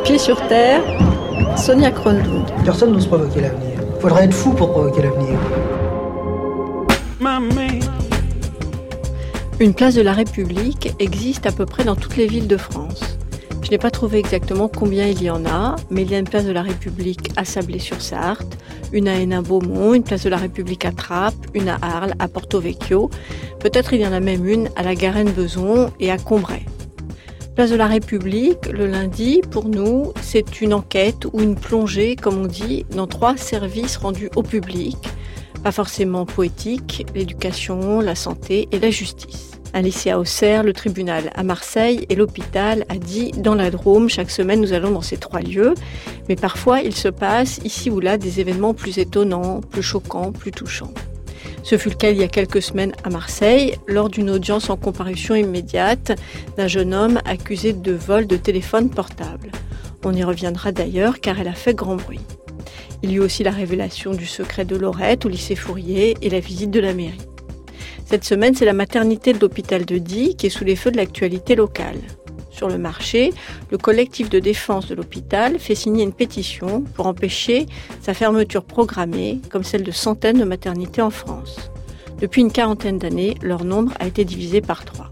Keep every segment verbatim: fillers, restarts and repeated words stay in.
Pieds sur terre, Sonia Kronlund. Personne n'ose provoquer l'avenir. Il faudrait être fou pour provoquer l'avenir. Une place de la République existe à peu près dans toutes les villes de France. Je n'ai pas trouvé exactement combien il y en a, mais il y a une place de la République à Sablé-sur-Sarthe, une à Hénin-Beaumont, une place de la République à Trappes, une à Arles, à Porto Vecchio. Peut-être il y en a même une à la Garenne-Beson et à Combray. Place de la République, le lundi, pour nous, c'est une enquête ou une plongée, comme on dit, dans trois services rendus au public, pas forcément poétiques, l'éducation, la santé et la justice. Un lycée à Auxerre, le tribunal à Marseille et l'hôpital à Die dans la Drôme. Chaque semaine, nous allons dans ces trois lieux. Mais parfois, il se passe ici ou là des événements plus étonnants, plus choquants, plus touchants. Ce fut le cas il y a quelques semaines à Marseille, lors d'une audience en comparution immédiate d'un jeune homme accusé de vol de téléphone portable. On y reviendra d'ailleurs car elle a fait grand bruit. Il y eut aussi la révélation du secret de Lorette au lycée Fourier et la visite de la mairie. Cette semaine, c'est la maternité de l'hôpital de Die qui est sous les feux de l'actualité locale. Sur le marché, le collectif de défense de l'hôpital fait signer une pétition pour empêcher sa fermeture programmée, comme celle de centaines de maternités en France. Depuis une quarantaine d'années, leur nombre a été divisé par trois.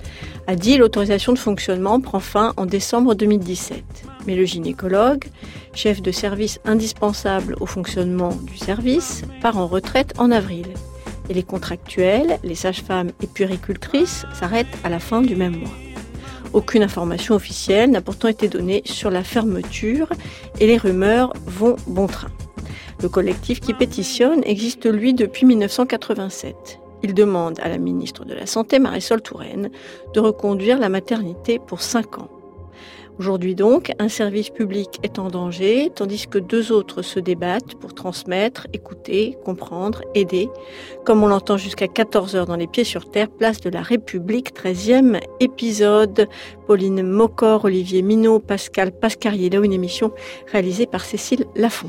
À Die, l'autorisation de fonctionnement prend fin en décembre deux mille dix-sept. Mais le gynécologue, chef de service indispensable au fonctionnement du service, part en retraite en avril. Et les contractuels, les sages-femmes et puéricultrices s'arrêtent à la fin du même mois. Aucune information officielle n'a pourtant été donnée sur la fermeture et les rumeurs vont bon train. Le collectif qui pétitionne existe, lui, depuis dix-neuf cent quatre-vingt-sept. Il demande à la ministre de la Santé, Marisol Touraine, de reconduire la maternité pour cinq ans. Aujourd'hui donc, un service public est en danger, tandis que deux autres se débattent pour transmettre, écouter, comprendre, aider, comme on l'entend jusqu'à quatorze heures dans Les Pieds sur Terre, place de la République, treizième épisode. Pauline Mocor, Olivier Minot, Pascal Pascariello, une émission réalisée par Cécile Lafont.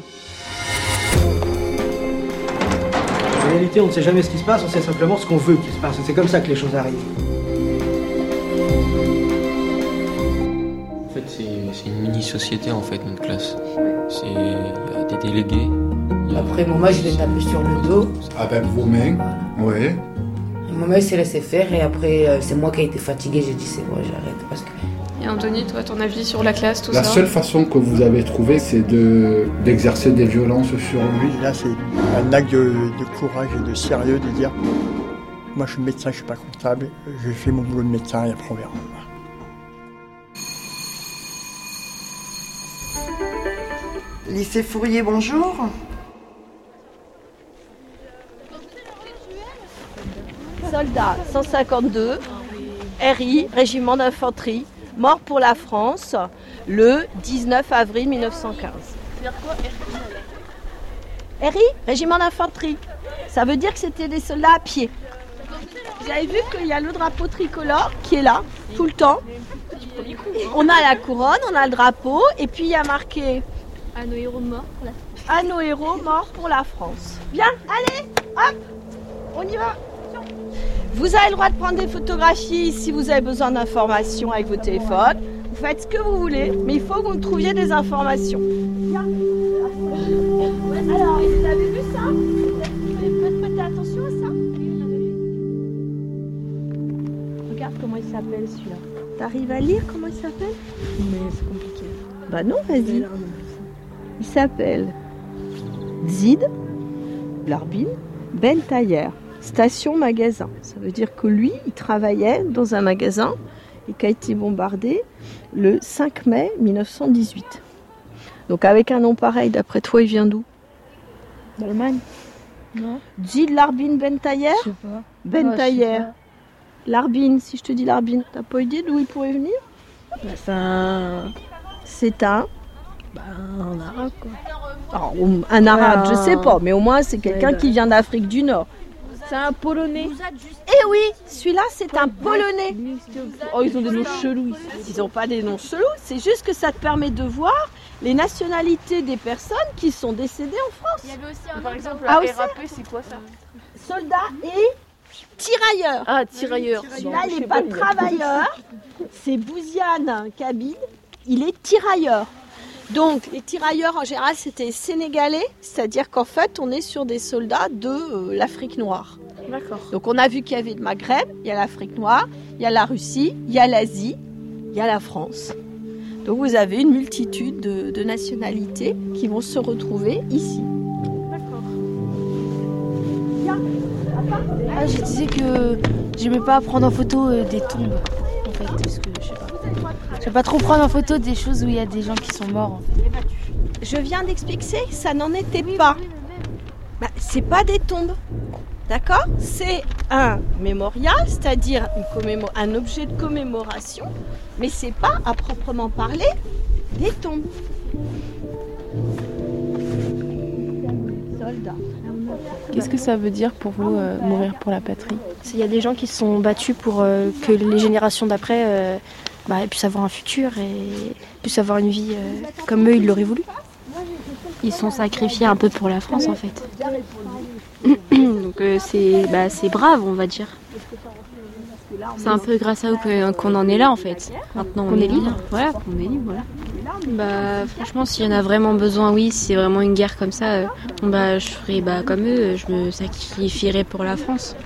En réalité, on ne sait jamais ce qui se passe, on sait simplement ce qu'on veut qu'il se passe. C'est comme ça que les choses arrivent. En fait, c'est, c'est une mini-société, en fait, notre classe. C'est, il y a des délégués. A... Après, moi, je l'ai tapé sur le dos. Avec vos mains, oui. Maman s'est laissé faire et après, c'est moi qui ai été fatiguée. J'ai dit, c'est bon, j'arrête. Parce que... Et Anthony, toi, ton avis sur la classe, tout la ça? La seule façon que vous avez trouvée, c'est de, d'exercer des violences sur lui. Là, c'est un acte de, de courage et de sérieux de dire, moi, je suis médecin, je suis pas comptable. Je fais mon boulot de médecin et après, on verra. Lycée Fourier, bonjour. Soldat cent cinquante-deux, R I, régiment d'infanterie, mort pour la France, le dix-neuf avril mille neuf cent quinze. Ça veut dire quoi, R I? R I, régiment d'infanterie. Ça veut dire que c'était des soldats à pied. Vous avez vu qu'il y a le drapeau tricolore qui est là, tout le temps. On a la couronne, on a le drapeau, et puis il y a marqué... À nos héros morts pour la France. À nos héros morts pour la France. Bien, allez, hop, on y va. Vous avez le droit de prendre des photographies si vous avez besoin d'informations avec vos téléphones. Vous faites ce que vous voulez, mais il faut que vous me trouviez des informations. Bien. Alors, vous avez vu ça? Vous avez prêté attention à ça? Regarde comment il s'appelle celui-là. T'arrives à lire comment il s'appelle? Mais c'est compliqué. Bah non, vas-y. Il s'appelle Zid Larbin Ben Tayer, station-magasin. Ça veut dire que lui, il travaillait dans un magasin et qui a été bombardé le cinq mai mille neuf cent dix-huit. Donc avec un nom pareil, d'après toi, il vient d'où? D'Allemagne. Non. Zid Larbin Ben Tayer? Je sais pas. Ben ouais, Tayer. Larbin, si je te dis Larbin, t'as pas idée d'où il pourrait venir? Bah, c'est un... C'est un... Bah, un arabe, quoi. Alors, un arabe, ouais, je sais pas, mais au moins c'est quelqu'un ouais, qui vient d'Afrique du Nord. C'est un Polonais. Eh oui, celui-là c'est un Polonais. Oh, ils ont des noms chelous. Ils n'ont pas des noms chelous, c'est juste que ça te permet de voir les nationalités des personnes qui sont décédées en France. Il y avait aussi un, par exemple, ah, R A P, c'est quoi ça? Soldat et tirailleur. Ah, tirailleur. Celui-là, il n'est pas travailleur, c'est Bouziane Kabyle, il est tirailleur. Donc, les tirailleurs, en général, c'était sénégalais, c'est-à-dire qu'en fait, on est sur des soldats de euh, l'Afrique noire. D'accord. Donc, on a vu qu'il y avait le Maghreb, il y a l'Afrique noire, il y a la Russie, il y a l'Asie, il y a la France. Donc, vous avez une multitude de, de nationalités qui vont se retrouver ici. D'accord. Ah, je disais que j'aimais pas prendre en photo euh, des tombes, en fait, parce que je sais pas. J'aime pas trop prendre en photo des choses où il y a des gens qui sont morts, en fait. Je viens d'expliquer, ça n'en était pas. Bah, c'est pas des tombes, d'accord? C'est un mémorial, c'est-à-dire une commémo- un objet de commémoration, mais c'est pas à proprement parler des tombes. Soldats. Qu'est-ce que ça veut dire pour vous, euh, mourir pour la patrie? Il y a des gens qui se sont battus pour euh, que les générations d'après euh, bah, puissent avoir un futur et puissent avoir une vie euh, comme eux, ils l'auraient voulu. Ils sont sacrifiés un peu pour la France, en fait. Donc euh, c'est bah, c'est brave, on va dire. C'est un peu grâce à eux que- qu'on en est là, en fait. Maintenant, on, est libre. Voilà, on est libre, voilà. Bah, franchement, s'il y en a vraiment besoin, oui, si c'est vraiment une guerre comme ça, euh, bon, bah, je ferais bah, comme eux, je me sacrifierais pour la France.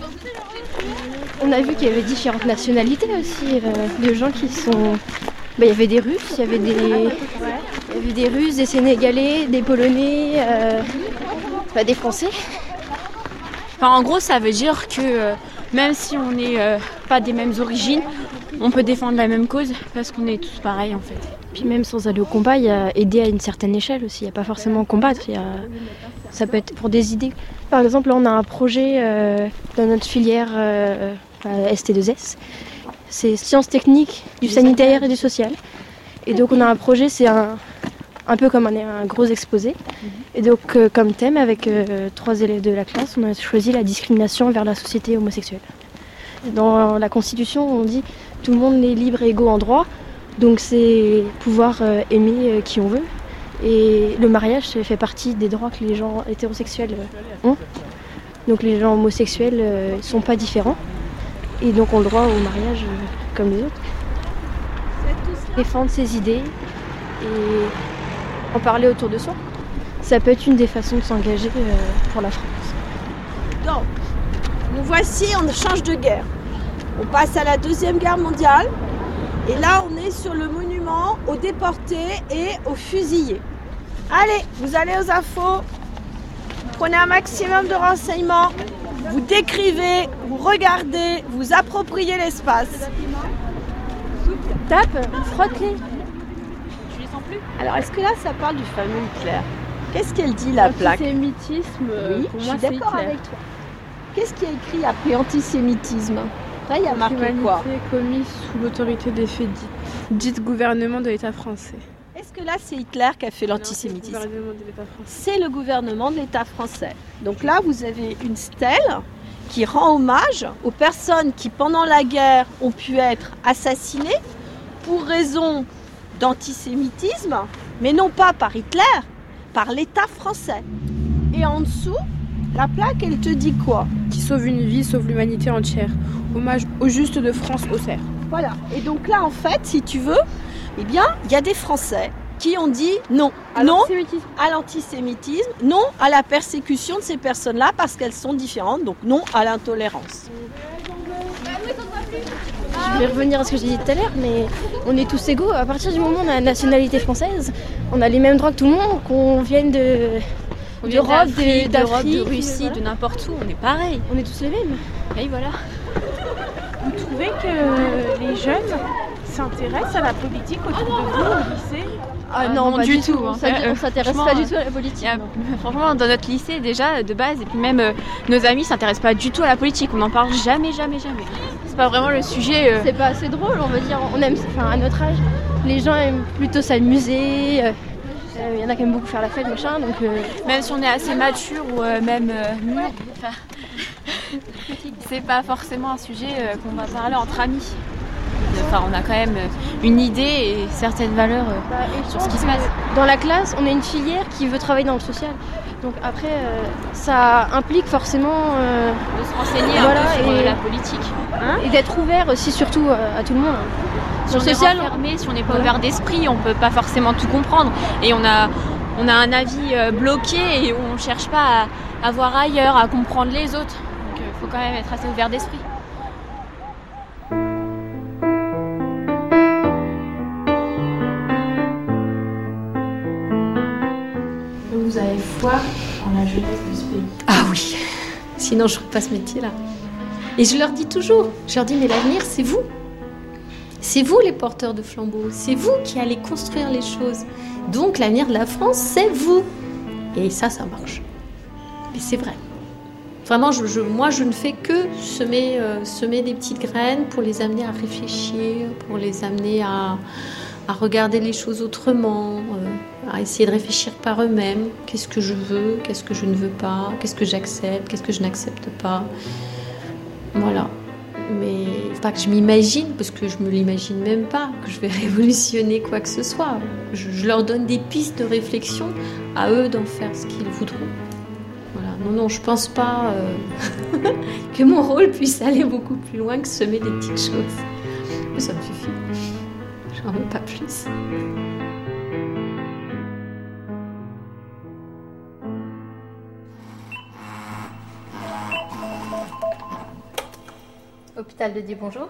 On a vu qu'il y avait différentes nationalités aussi, euh, de gens qui sont... Bah, il y avait des Russes, il y avait des, il y avait des Russes, des Sénégalais, des Polonais, euh, bah, des Français. Enfin, en gros, ça veut dire que euh, même si on n'est euh, pas des mêmes origines, on peut défendre la même cause parce qu'on est tous pareils en fait. Puis même sans aller au combat, il y a aider à une certaine échelle aussi. Il n'y a pas forcément combattre, il y a... ça peut être pour des idées. Par exemple, là, on a un projet euh, dans notre filière euh, S T deux S. C'est sciences techniques, du sanitaire et du social. Et donc on a un projet, c'est un, un peu comme un, un gros exposé. Et donc euh, comme thème, avec euh, trois élèves de la classe, on a choisi la discrimination envers la société homosexuelle. Dans la Constitution, on dit tout le monde est libre et égaux en droit. Donc c'est pouvoir euh, aimer euh, qui on veut. Et le mariage ça fait partie des droits que les gens hétérosexuels euh, ont. Donc les gens homosexuels ne euh, sont pas différents. Et donc ont le droit au mariage euh, comme les autres. Défendre ses idées et en parler autour de soi. Ça peut être une des façons de s'engager euh, pour la France. Donc, nous voici, on change de guerre. On passe à la Deuxième Guerre mondiale. Et là, on est sur le monument aux déportés et aux fusillés. Allez, vous allez aux infos. Prenez un maximum de renseignements. Vous décrivez, vous regardez, vous appropriez l'espace. Tape, frotte-les. Je les sens plus. Alors, est-ce que là, ça parle du fameux Hitler? Qu'est-ce qu'elle dit, la plaque? L'antisémitisme, Oui, pour je moi, suis c'est d'accord Hitler. avec toi. Qu'est-ce qui est écrit après antisémitisme? Là, il y a marqué quoi? L'humanité commise sous l'autorité des faits dits, dites gouvernement de l'État français. Est-ce que là, c'est Hitler qui a fait l'antisémitisme? Gouvernement de l'État français. C'est le gouvernement de l'État français. Donc là, vous avez une stèle qui rend hommage aux personnes qui, pendant la guerre, ont pu être assassinées pour raison d'antisémitisme, mais non pas par Hitler, par l'État français. Et en dessous, la plaque, elle te dit quoi? Qui sauve une vie, sauve l'humanité entière. Hommage au juste de France Auxerre. Voilà. Et donc là, en fait, si tu veux, eh bien, il y a des Français qui ont dit non, À non l'antisémitisme. à l'antisémitisme, non à la persécution de ces personnes-là parce qu'elles sont différentes, donc non à l'intolérance. Je vais revenir à ce que j'ai dit tout à l'heure, mais on est tous égaux. À partir du moment où on a la nationalité française, on a les mêmes droits que tout le monde, qu'on vienne de d'Europe, de- d'Afrique, de Russie, de n'importe où, on est pareil. On est tous les mêmes. Et voilà. Vous trouvez que les jeunes s'intéressent à la politique autour de vous au lycée? Ah Euh, non, non, pas du du tout, tout. hein. On s'int- Euh, on s'intéresse franchement, pas du tout à la politique. Il y a- non. franchement, dans notre lycée déjà de base, et puis même euh, nos amis s'intéressent pas du tout à la politique. On n'en parle jamais, jamais, jamais. C'est pas vraiment le sujet. euh, C'est pas assez drôle, on va dire. On aime, enfin, à notre âge, les gens aiment plutôt s'amuser. euh, euh, Il y en a qui aiment beaucoup faire la fête, machin. Donc, euh, Même si on est assez mature ou euh, même euh, mûr, enfin, c'est pas forcément un sujet euh, qu'on va parler entre amis. Enfin, on a quand même euh, une idée et certaines valeurs euh, bah, et je sur ce pense qui se que passe. Dans la classe, on a une filière qui veut travailler dans le social. Donc après, euh, ça implique forcément euh, de se renseigner voilà, un peu sur et, la politique. Hein, et d'être ouvert aussi surtout euh, à tout le monde. Si on social, est renfermé, si on n'est pas voilà. ouvert d'esprit, on ne peut pas forcément tout comprendre. Et on a, on a un avis euh, bloqué et on ne cherche pas à, à voir ailleurs, à comprendre les autres. Donc il euh, faut quand même être assez ouvert d'esprit. Vous avez foi en la jeunesse de ce pays? Ah oui, sinon je ne ferais pas ce métier-là. Et je leur dis toujours, je leur dis mais l'avenir c'est vous. C'est vous les porteurs de flambeaux, c'est vous qui allez construire les choses. Donc l'avenir de la France, c'est vous. Et ça, ça marche. Mais c'est vrai. Vraiment, je, je, moi je ne fais que semer, euh, semer des petites graines pour les amener à réfléchir, pour les amener à... à regarder les choses autrement, euh, à essayer de réfléchir par eux-mêmes. Qu'est-ce que je veux, qu'est-ce que je ne veux pas, qu'est-ce que j'accepte, qu'est-ce que je n'accepte pas. Voilà. Mais pas que je m'imagine, parce que je ne me l'imagine même pas, que je vais révolutionner quoi que ce soit. Je, je leur donne des pistes de réflexion, à eux d'en faire ce qu'ils voudront. Voilà. Non, non, je ne pense pas euh, que mon rôle puisse aller beaucoup plus loin que semer des petites choses. Mais ça me suffit. J'en veux pas plus. Hôpital de Die, bonjour.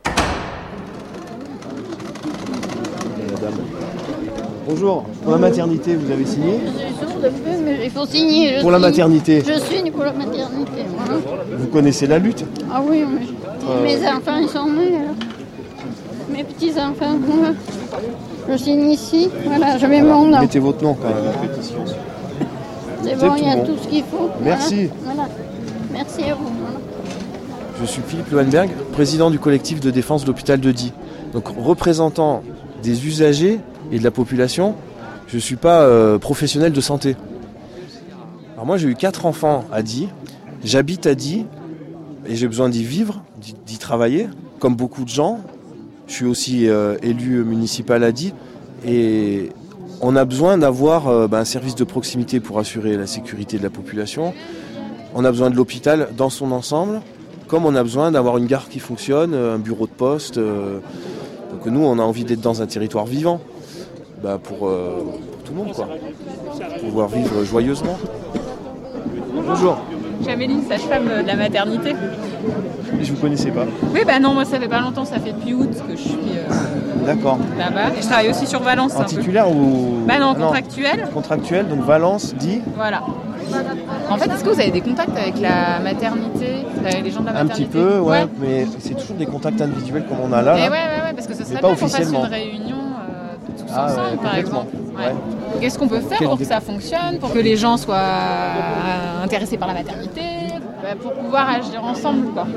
Madame. Bonjour, pour la maternité, vous avez signé? Je suis sourde, mais il faut signer. Pour la maternité? Je signe pour la maternité, voilà. Vous connaissez la lutte? Ah oui, mais euh... mes enfants ils sont nés, alors. Mes petits-enfants, voilà. Je signe ici, voilà, je mets voilà. mon nom. Mettez votre nom quand même à la pétition. C'est bon, il y a tout ce qu'il faut. Merci. Voilà. Voilà. Merci à vous. Voilà. Je suis Philippe Lohenberg, président du collectif de défense de l'hôpital de Die. Donc représentant des usagers et de la population, je ne suis pas euh, professionnel de santé. Alors moi j'ai eu quatre enfants à Die, j'habite à Die et j'ai besoin d'y vivre, d'y, d'y travailler, comme beaucoup de gens. Je suis aussi euh, élu municipal à Die et on a besoin d'avoir euh, ben, un service de proximité pour assurer la sécurité de la population. On a besoin de l'hôpital dans son ensemble, comme on a besoin d'avoir une gare qui fonctionne, un bureau de poste. Euh, donc nous, on a envie d'être dans un territoire vivant ben, pour, euh, pour tout le monde, quoi. Pour pouvoir vivre joyeusement. Bonjour. Je suis Amélie, sage-femme de la maternité. Je vous connaissais pas? Oui, bah non, moi ça fait pas longtemps, ça fait depuis août que je suis euh, D'accord. là-bas. Et je travaille aussi sur Valence. En titulaire ou? Bah non, contractuel. Non, contractuel, donc Valence, Die. Voilà. En fait, est-ce que vous avez des contacts avec la maternité, avec les gens de la maternité? Un petit peu, ouais, ouais. Mais c'est toujours des contacts individuels comme on a là. Et là. ouais, ouais, ouais, parce que ça serait bien qu'on fasse une réunion euh, tous ah, ensemble, ouais, par exemple. Ouais. Ouais. Qu'est-ce qu'on peut faire Quel pour que ça fonctionne, pour que les gens soient intéressés par la maternité, pour pouvoir agir ensemble, quoi.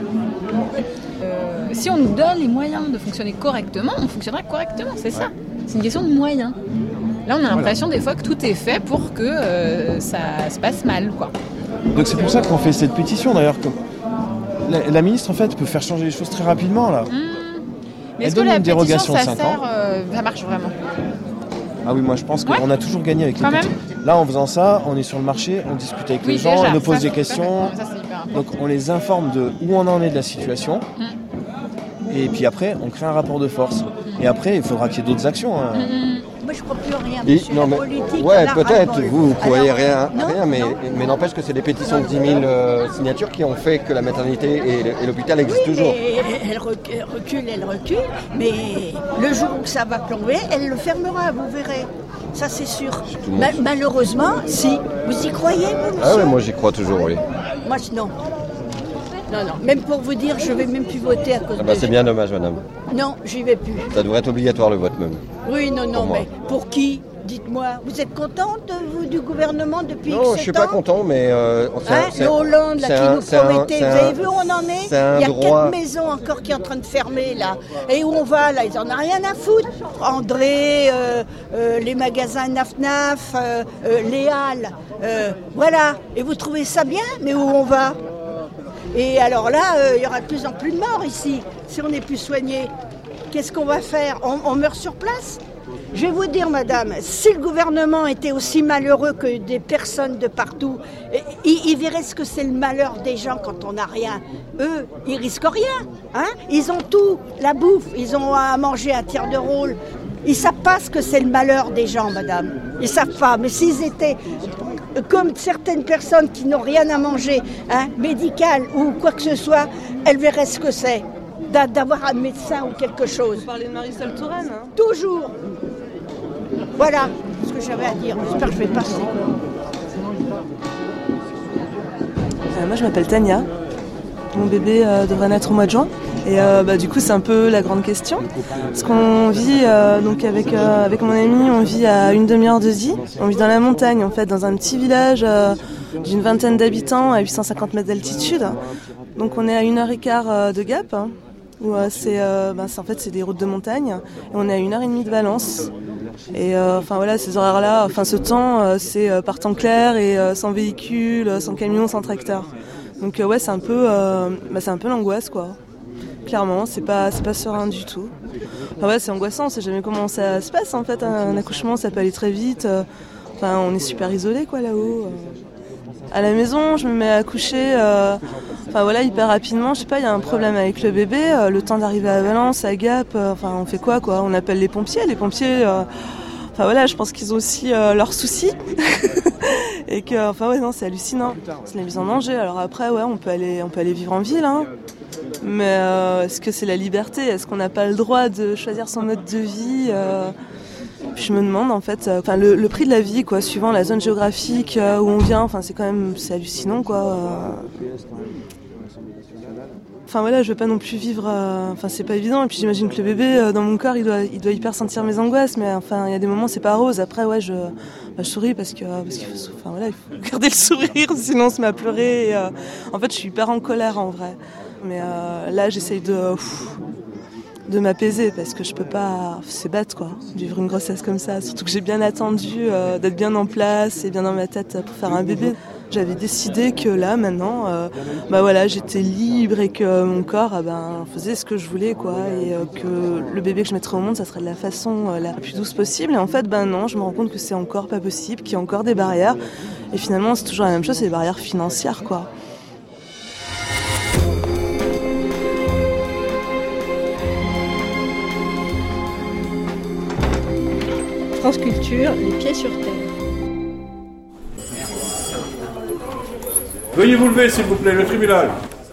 Euh, si on nous donne les moyens de fonctionner correctement, on fonctionnera correctement, c'est ça. C'est une question de moyens. Là, on a l'impression voilà. des fois que tout est fait pour que euh, ça se passe mal, quoi. Donc c'est pour ça qu'on fait cette pétition, d'ailleurs. La, la ministre, en fait, peut faire changer les choses très rapidement, là. Mmh. Mais est-ce que la pétition, ça sert, euh, ça marche vraiment? Ah oui, moi je pense qu'on ouais. a toujours gagné avec les Quand pétitions. Là, en faisant ça, on est sur le marché, on discute avec oui, les gens, déjà, ils nous posent ça, des questions. Ça, donc on les informe de où on en est de la situation. Mmh. Et puis après, on crée un rapport de force. Mmh. Et après, il faudra qu'il y ait d'autres actions. Hein. Mmh. Moi, je ne crois plus rien. Et, non, mais, politique, ouais, peut-être, vous ne croyez alors, rien, non, rien mais, mais n'empêche que c'est des pétitions de dix mille euh, signatures qui ont fait que la maternité et, et l'hôpital existent oui, toujours. Elle recule, elle recule, mais le jour où ça va plomber, elle le fermera, vous verrez. Ça, c'est sûr. Ma- malheureusement, si. Vous y croyez, vous, monsieur? Ah oui, moi j'y crois toujours, oui. Moi, non. Non, non. Même pour vous dire, je ne vais même plus voter à cause ah bah, de... C'est bien dommage, madame. Non, j'y vais plus. Ça devrait être obligatoire, le vote, même. Oui, non, non, pour mais pour qui? Dites-moi, vous êtes contente, vous, du gouvernement depuis Non, sept je suis ans? pas content, mais... Euh, hein, le Hollande, là, qui un, nous promettait, un, vous avez vu où on en est? est Il y a droit... quatre maisons encore qui sont en train de fermer, là. Et où on va, là? Ils en ont rien à foutre. André, euh, euh, les magasins Naf-Naf, euh, euh, les Halles, euh, voilà. Et vous trouvez ça bien? Mais où on va? Et alors là, euh, il y aura de plus en plus de morts ici, si on n'est plus soigné. Qu'est-ce qu'on va faire? on, on meurt sur place? Je vais vous dire, madame, si le gouvernement était aussi malheureux que des personnes de partout, ils, ils verraient ce que c'est le malheur des gens quand on n'a rien. Eux, ils risquent rien. Hein, ils ont tout, la bouffe, ils ont à manger un tiers de rôle. Ils ne savent pas ce que c'est le malheur des gens, madame. Ils ne savent pas. Mais s'ils étaient comme certaines personnes qui n'ont rien à manger, hein, médical ou quoi que ce soit, elles verraient ce que c'est d'avoir un médecin ou quelque chose. Vous parlez de Marisol Touraine, hein ? Toujours. Voilà ce que j'avais à dire. J'espère que je vais passer. Euh, moi, je m'appelle Tania. Mon bébé euh, devrait naître au mois de juin. Et euh, bah, du coup, c'est un peu la grande question. Parce qu'on vit, euh, donc avec, euh, avec mon ami, on vit à une demi-heure de Die. On vit dans la montagne, en fait, dans un petit village euh, d'une vingtaine d'habitants à huit cent cinquante mètres d'altitude. Donc on est à une heure et quart euh, de Gap, hein, où euh, c'est, euh, bah, c'est, en fait, c'est des routes de montagne. Et on est à une heure et demie de Valence. Et euh, enfin voilà, ces horaires-là, enfin ce temps, euh, c'est euh, par temps clair et euh, sans véhicule, sans camion, sans tracteur. Donc euh, ouais, c'est un peu, euh, bah, c'est un peu l'angoisse, quoi. Clairement, c'est pas, c'est pas serein du tout. Enfin ouais, c'est angoissant, on sait jamais comment ça se passe en fait. Un accouchement, ça peut aller très vite. Enfin, on est super isolé, quoi, là-haut. À la maison, je me mets à coucher, euh, enfin voilà, hyper rapidement. Je sais pas, il y a un problème avec le bébé. Euh, le temps d'arriver à Valence, à Gap, euh, enfin on fait quoi, quoi. On appelle les pompiers. Les pompiers, euh, enfin voilà, je pense qu'ils ont aussi euh, leurs soucis. Et que, enfin ouais, non, c'est hallucinant. C'est la mise en danger. Alors après, ouais, on peut aller, on peut aller vivre en ville, hein. Mais euh, est-ce que c'est la liberté ? Est-ce qu'on n'a pas le droit de choisir son mode de vie ? euh, Puis je me demande en fait, enfin euh, le, le prix de la vie, quoi, suivant la zone géographique euh, où on vient. Enfin, c'est quand même, c'est hallucinant, quoi. Enfin voilà, je veux pas non plus vivre. Euh, enfin, c'est pas évident. Et puis j'imagine que le bébé euh, dans mon corps, il doit, il doit hyper sentir mes angoisses. Mais enfin, il y a des moments, c'est pas rose. Après, ouais, je, bah, je souris parce que, parce qu'il faut, enfin voilà, il faut garder le sourire, sinon on se met à pleurer. Et, euh, en fait, je suis hyper en colère en vrai. Mais euh, là, j'essaye de, pff, de m'apaiser parce que je peux pas, c'est bête quoi, vivre une grossesse comme ça. Surtout que j'ai bien attendu euh, d'être bien en place et bien dans ma tête pour faire un bébé. J'avais décidé que là, maintenant, euh, bah voilà, j'étais libre et que mon corps ah ben, faisait ce que je voulais, quoi, et euh, que le bébé que je mettrais au monde, ça serait de la façon euh, la plus douce possible. Et en fait, ben non, je me rends compte que c'est encore pas possible, qu'il y a encore des barrières. Et finalement, c'est toujours la même chose, c'est des barrières financières, quoi. France Culture, les pieds sur terre. Veuillez vous lever, s'il vous plaît, le tribunal.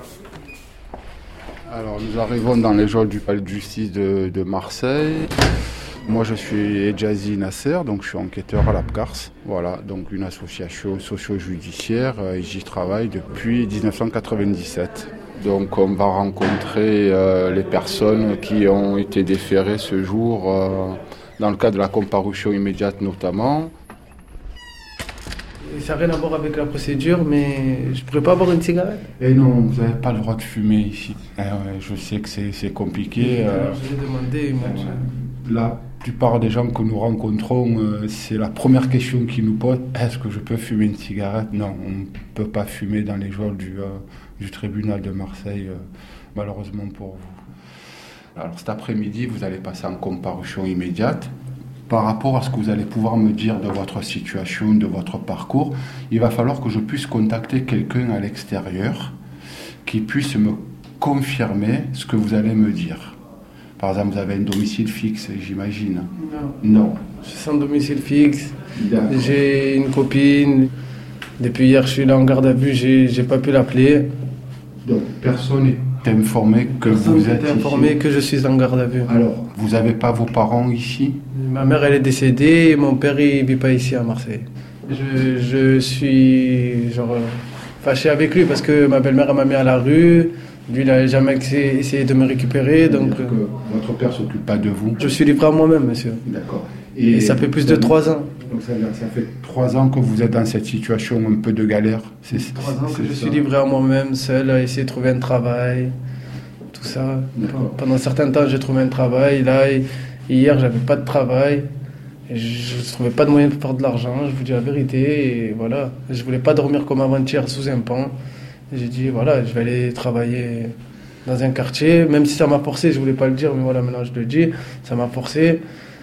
Alors, nous arrivons dans les geôles du palais de justice de, de Marseille. Moi, je suis Edjazi Nasser, donc je suis enquêteur à l'APCARS. Voilà, donc une association socio-judiciaire et j'y travaille depuis dix-neuf cent quatre-vingt-dix-sept. Donc, on va rencontrer euh, les personnes qui ont été déférées ce jour, euh, dans le cadre de la comparution immédiate notamment. Ça n'a rien à voir avec la procédure, mais je ne pourrais pas avoir une cigarette. Et non, vous n'avez pas le droit de fumer ici. Eh ouais, je sais que c'est, c'est compliqué. Euh, je vais demander. Mais... La plupart des gens que nous rencontrons, euh, c'est la première question qu'ils nous posent. Est-ce que je peux fumer une cigarette ? Non, on ne peut pas fumer dans les geôles du, euh, du tribunal de Marseille, euh, malheureusement pour vous. Alors cet après-midi, vous allez passer en comparution immédiate. Par rapport à ce que vous allez pouvoir me dire de votre situation, de votre parcours, il va falloir que je puisse contacter quelqu'un à l'extérieur qui puisse me confirmer ce que vous allez me dire. Par exemple, vous avez un domicile fixe, j'imagine. Non. Non. Je suis sans domicile fixe. D'accord. J'ai une copine. Depuis hier, je suis là en garde à vue, j'ai, j'ai pas pu l'appeler. Donc, personne n'est informé que personne vous êtes informé ici. que je suis en garde à vue. Alors, vous n'avez pas vos parents ici ? Ma mère, elle est décédée et mon père, il ne vit pas ici à Marseille. Je, je suis genre, fâché avec lui parce que ma belle-mère m'a mis à la rue. Lui, il n'a jamais essayé de me récupérer. Donc, que votre père ne s'occupe pas de vous ? Je suis livré à moi-même, monsieur. D'accord. Et, et ça fait plus de trois ans. Donc ça, ça fait trois ans que vous êtes dans cette situation un peu de galère. C'est trois ans que je suis livré à moi-même, seul, à essayer de trouver un travail, tout ça. D'accord. Pendant un certain temps, j'ai trouvé un travail. Là, hier, j'avais pas de travail. Et je ne trouvais pas de moyen de faire de l'argent, je vous dis la vérité. Et voilà, je voulais pas dormir comme avant-hier sous un pont. Et j'ai dit, voilà, je vais aller travailler dans un quartier, même si ça m'a forcé, je voulais pas le dire, mais voilà, maintenant je le dis, ça m'a forcé.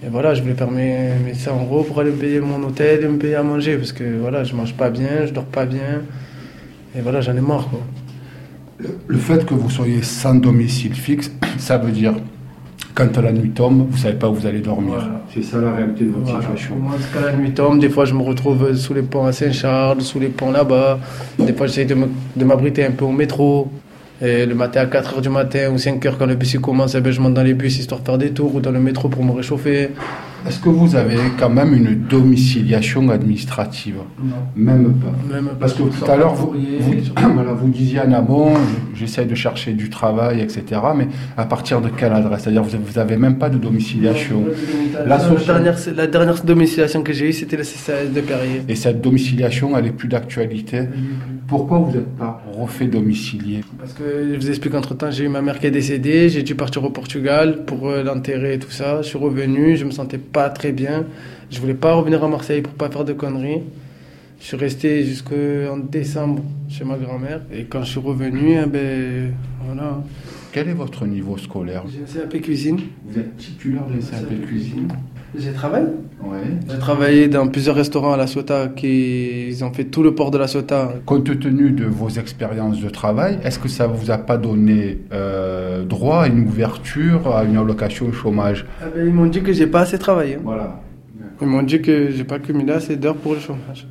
Et voilà, je voulais perdre mes, mes cent euros pour aller me payer mon hôtel et me payer à manger. Parce que voilà, je mange pas bien, je dors pas bien. Et voilà, j'en ai marre, quoi. Le, le fait que vous soyez sans domicile fixe, ça veut dire, quand la nuit tombe, vous savez pas où vous allez dormir. Voilà. C'est ça la réalité de votre voilà. situation. Moi, quand la nuit tombe, des fois je me retrouve sous les ponts à Saint-Charles, sous les ponts là-bas. Des fois j'essaie de, me, de m'abriter un peu au métro. Et le matin à quatre heures du matin ou cinq heures quand le bus commence, eh ben, je monte dans les bus histoire de faire des tours ou dans le métro pour me réchauffer. Est-ce que vous avez quand même une domiciliation administrative? Non. Même pas. Même pas. Parce que tout à l'heure, vous, vous, voilà, vous disiez en amont, j'essaie de chercher du travail, et cetera. Mais à partir de quelle adresse? C'est-à-dire que vous n'avez même pas de domiciliation. Non, la, la, dernière, la dernière domiciliation que j'ai eue, c'était le C C A S de Perrier. Et cette domiciliation, elle n'est plus d'actualité. Oui. Pourquoi vous n'êtes pas refait domicilié? Parce que, je vous explique, entre-temps, j'ai eu ma mère qui est décédée, j'ai dû partir au Portugal pour euh, l'enterrer et tout ça. Je suis revenu, je me sentais pas très bien. Je voulais pas revenir à Marseille pour pas faire de conneries. Je suis resté jusqu'en décembre chez ma grand-mère. Et quand je suis revenu, eh ben, voilà. Quel est votre niveau scolaire? J'ai un C A P cuisine. Vous êtes titulaire de C A P cuisine? J'ai travaillé. Ouais. J'ai travaillé dans plusieurs restaurants à La Ciotat qui ils ont fait tout le port de La Ciotat. Compte tenu de vos expériences de travail, est-ce que ça vous a pas donné euh, droit à une ouverture, à une allocation chômage? Ah ben, ils m'ont dit que j'ai pas assez travaillé. Voilà. Ils m'ont dit que j'ai pas cumulé assez d'heures pour le chômage.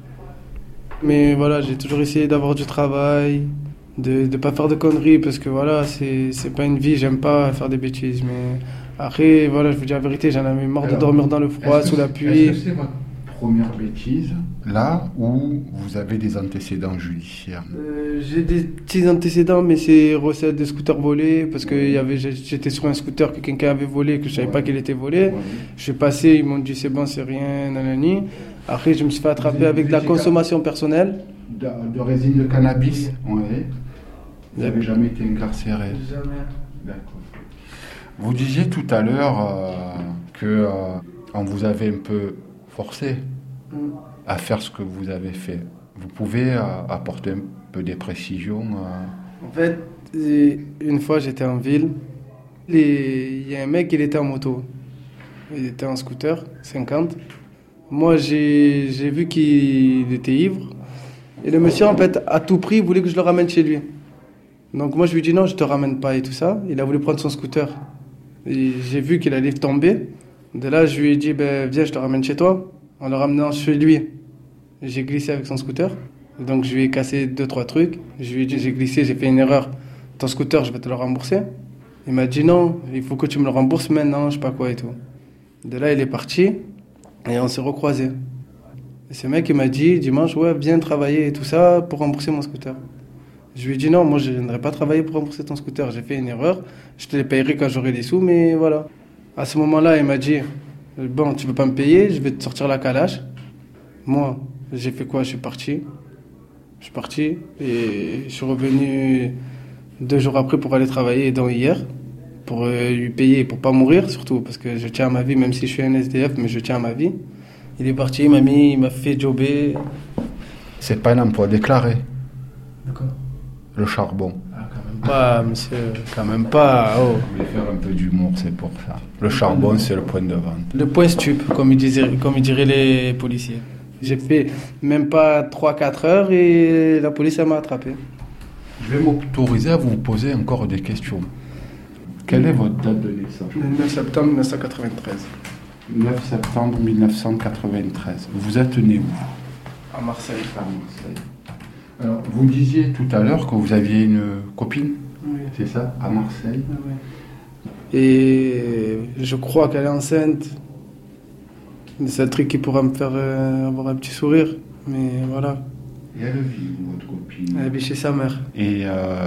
Mais voilà, j'ai toujours essayé d'avoir du travail, de ne pas faire de conneries parce que voilà, c'est c'est pas une vie, j'aime pas faire des bêtises. Mais après, voilà, je vous dis la vérité, j'en avais marre Alors, de dormir dans le froid, sous la pluie. Est-ce que c'est votre première bêtise, là où vous avez des antécédents judiciaires? euh, J'ai des petits antécédents, mais c'est recette de scooter volé, parce que y avait, j'étais sur un scooter que quelqu'un avait volé, que je savais ouais. pas qu'il était volé. Ouais. Je suis passé, ils m'ont dit c'est bon, c'est rien, nanani. Après, je me suis fait attraper avec de la consommation personnelle. De, de résine de cannabis? Oui. Vous n'avez jamais été incarcéré? Jamais. D'accord. Vous disiez tout à l'heure euh, que euh, on vous avait un peu forcé mm. à faire ce que vous avez fait. Vous pouvez euh, apporter un peu des précisions euh... En fait, une fois j'étais en ville, il y a un mec, il était en moto. Il était en scooter, cinquante. Moi, j'ai, j'ai vu qu'il était ivre. Et le monsieur, en fait, à tout prix, voulait que je le ramène chez lui. Donc moi, je lui ai dit non, je te ramène pas et tout ça. Il a voulu prendre son scooter. Et j'ai vu qu'il allait tomber. De là, je lui ai dit, ben, viens, je te ramène chez toi. En le ramenant chez lui, j'ai glissé avec son scooter. Donc je lui ai cassé deux, trois trucs. Je lui ai dit, j'ai glissé, j'ai fait une erreur. Ton scooter, je vais te le rembourser. Il m'a dit non, il faut que tu me le rembourses maintenant, je sais pas quoi et tout. De là, il est parti et on s'est recroisés. Et ce mec, il m'a dit, dimanche, ouais, viens travailler et tout ça pour rembourser mon scooter. Je lui ai dit non, moi je ne viendrai pas travailler pour rembourser ton scooter, j'ai fait une erreur, je te les payerai quand j'aurai des sous, mais voilà. À ce moment-là, il m'a dit, bon, tu ne veux pas me payer, je vais te sortir la calache. Moi, j'ai fait quoi? Je suis parti. Je suis parti et je suis revenu deux jours après pour aller travailler, dont hier, pour lui payer, pour ne pas mourir surtout, parce que je tiens à ma vie, même si je suis un S D F, mais je tiens à ma vie. Il est parti, il m'a mis, il m'a fait jobber. C'est pas un emploi déclaré. D'accord. Le charbon. Ah, quand même pas, monsieur, quand même pas. Oh. Je voulais faire un peu d'humour, c'est pour ça. Le charbon, c'est le point de vente. Le point stup, comme ils, disaient, comme ils diraient les policiers. J'ai fait même pas trois quatre heures et la police elle m'a attrapé. Je vais m'autoriser à vous poser encore des questions. Quelle est votre date de naissance? Le neuf septembre mille neuf cent quatre-vingt-treize. neuf septembre mille neuf cent quatre-vingt-treize. Vous êtes né où? À Marseille. À Marseille. Alors, vous disiez tout à l'heure que vous aviez une copine, oui. C'est ça, à Marseille. Oui. Et je crois qu'elle est enceinte. C'est un truc qui pourra me faire euh, avoir un petit sourire, mais voilà. Et elle vit où, votre copine? Elle vit chez sa mère. Et euh,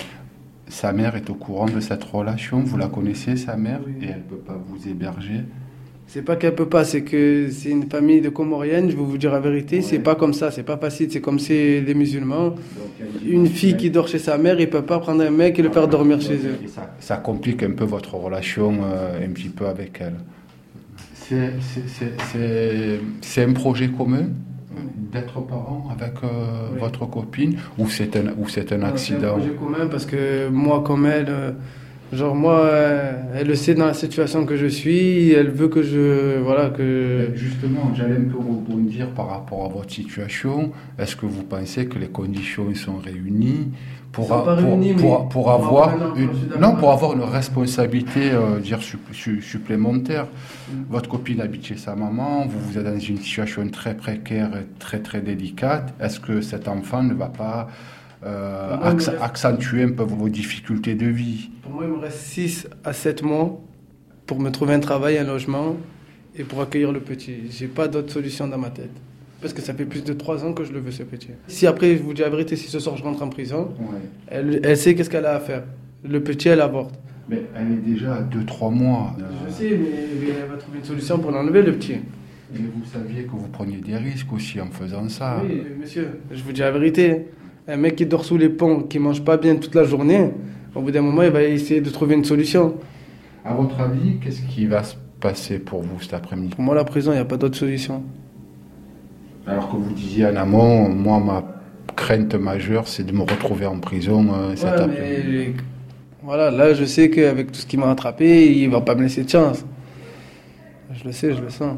sa mère est au courant de cette relation, vous la connaissez, sa mère, oui. Et elle ne peut pas vous héberger? C'est pas qu'elle peut pas, c'est que c'est une famille de Comoriennes, je vais vous dire la vérité, ouais. C'est pas comme ça, c'est pas facile, c'est comme c'est les musulmans. Donc, une fille qui dort chez sa mère, il peut pas prendre un mec et le faire dormir chez eux. Ça, ça complique un peu votre relation euh, un petit peu avec elle. C'est, c'est, c'est, c'est, c'est un projet commun d'être parent avec euh, oui. votre copine ou c'est un, ou c'est un accident? C'est un projet commun parce que moi comme elle, euh, Genre moi, elle le sait dans la situation que je suis, elle veut que je... Voilà, que... Justement, j'allais un peu rebondir par rapport à votre situation. Est-ce que vous pensez que les conditions sont réunies pour, sont pas pour, réunies, pour, mais pour avoir avoir une, non, pour avoir une responsabilité euh, dire, su, su, supplémentaire. Mm. Votre copine habite chez sa maman, vous, vous êtes dans une situation très précaire et très très délicate. Est-ce que cet enfant ne va pas... Euh, moi, acc- reste... accentuer un peu vos difficultés de vie? Pour moi, il me reste six à sept mois pour me trouver un travail, un logement et pour accueillir le petit. J'ai pas d'autre solution dans ma tête. Parce que ça fait plus de trois ans que je le veux, ce petit. Si après, je vous dis la vérité, si ce soir je rentre en prison, ouais. elle, elle sait qu'est-ce qu'elle a à faire. Le petit, elle avorte. Mais elle est déjà à deux trois mois. Je sais, mais elle va trouver une solution pour l'enlever, le petit. Et vous saviez que vous preniez des risques aussi en faisant ça. Oui, monsieur, je vous dis la vérité. Un mec qui dort sous les ponts, qui mange pas bien toute la journée, au bout d'un moment, il va essayer de trouver une solution. À votre avis, qu'est-ce qui va se passer pour vous cet après-midi? Pour moi, la prison, il n'y a pas d'autre solution. Alors que vous disiez en amont, moi, ma crainte majeure, c'est de me retrouver en prison euh, cet ouais, après-midi. Mais, voilà, là, je sais qu'avec tout ce qui m'a attrapé, il ne va pas me laisser de chance. Je le sais, je le sens.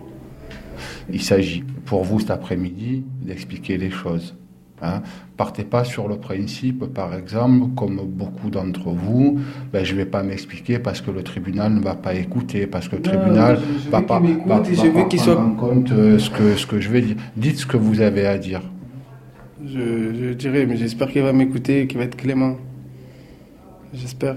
Il s'agit, pour vous, cet après-midi, d'expliquer les choses. Hein. Partez pas sur le principe, par exemple, comme beaucoup d'entre vous, ben, je ne vais pas m'expliquer parce que le tribunal ne va pas écouter, parce que le tribunal ne va pas, va, va pas prendre soit... en compte euh, ce, que, ce que je vais dire. Dites ce que vous avez à dire. Je, je dirais, mais j'espère qu'il va m'écouter, qu'il va être clément. J'espère.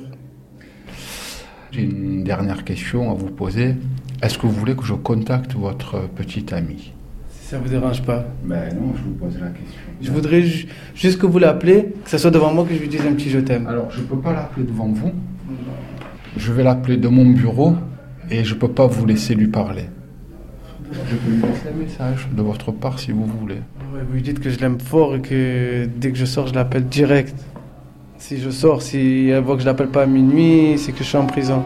J'ai une dernière question à vous poser. Est-ce que vous voulez que je contacte votre petite amie? Si ça ne vous dérange pas. Ben non, je vous pose la question. Je voudrais ju- juste que vous l'appelez, que ce soit devant moi, que je lui dise un petit je t'aime. Alors, je ne peux pas l'appeler devant vous. Je vais l'appeler de mon bureau et je ne peux pas vous laisser lui parler. Je peux lui laisser un message de votre part si vous voulez. Ouais, vous lui dites que je l'aime fort et que dès que je sors, je l'appelle direct. Si je sors, si elle voit que je l'appelle pas à minuit, c'est que je suis en prison.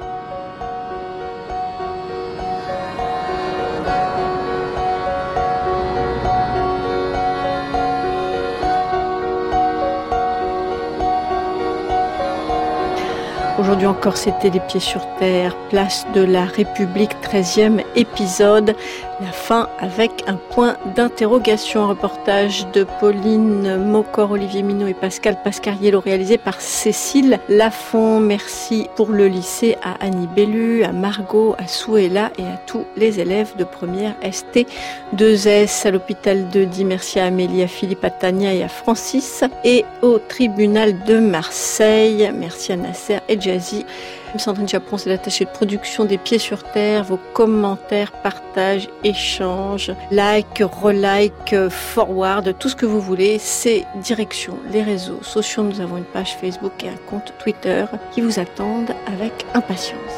Aujourd'hui encore, c'était Les Pieds sur Terre, place de la République, treizième épisode. La fin avec un point d'interrogation. Un reportage de Pauline Mocor, Olivier Minot et Pascal Pascariello, réalisé par Cécile Lafont. Merci pour le lycée à Annie Bellu, à Margot, à Souela et à tous les élèves de première S T deux S. À l'hôpital de Die, merci à Amélie, à Philippe, à Tania et à Francis. Et au tribunal de Marseille, merci à Nasser et Jazzy. Sandrine Chaperon, c'est l'attachée de production des Pieds sur Terre. Vos commentaires, partages, échanges, like, relike, forward, tout ce que vous voulez, c'est direction les réseaux sociaux. Nous avons une page Facebook et un compte Twitter qui vous attendent avec impatience.